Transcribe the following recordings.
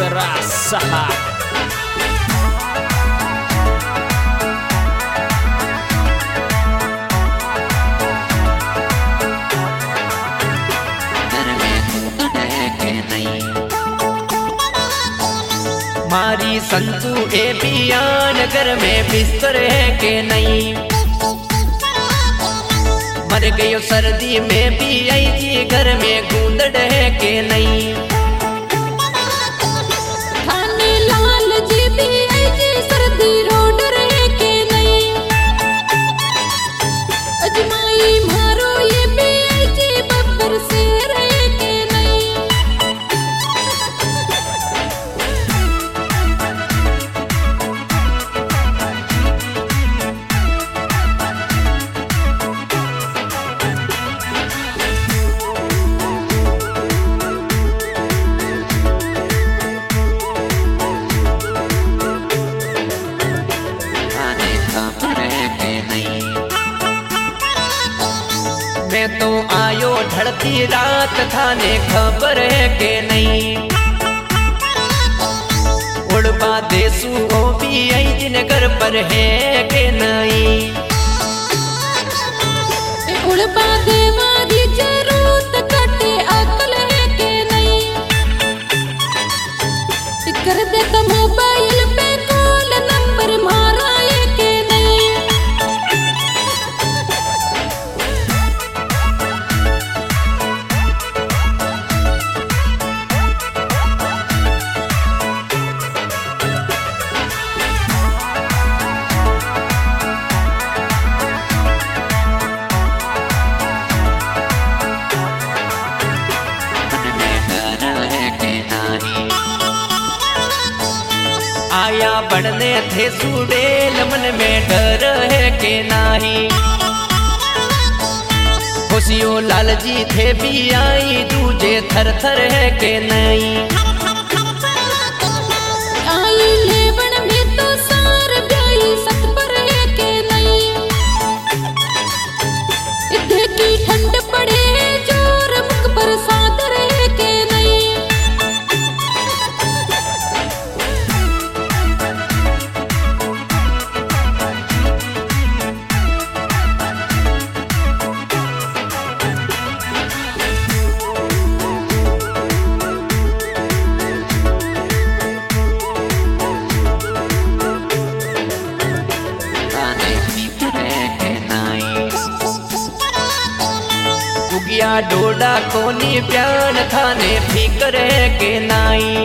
serasa. मारी संतू ए पियान घर में बिस्तर है के नहीं। मर गयो सर्दी में भी आई जी घर में गूंदड़ है के नहीं। थाने लाल जी भी आई जी सर्दी रोडर है के नहीं। अजमाई मारो ये भी आई जी बब्बर से रहे के नहीं। मैं तो आयो ढलती रात थाने खबर है के नहीं। उड़बा देसू ओ भी आई जिन घर पर है के नहीं। उड़बा देवारी जरूरत कटे अकल है के नहीं। कर दे तो मोबाइल पे कॉल नंबर मारा है के नहीं। आया बढ़ने थे सुडेल मन में डर है के नाही। खुशियों लाल जी थे भी आई दूजे थर थर है के नहीं। आई लेवन में तो सार ब्याई सत पर है के नहीं। इधर की ठंड पड़े जोर मुख पर सादर है के नहीं। उगिया डोडा कोनी प्यान थाने फिकर है के नाई।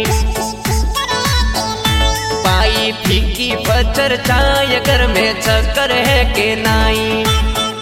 पाई फीकी पत्थर चाय घर में चक्कर है के नाई।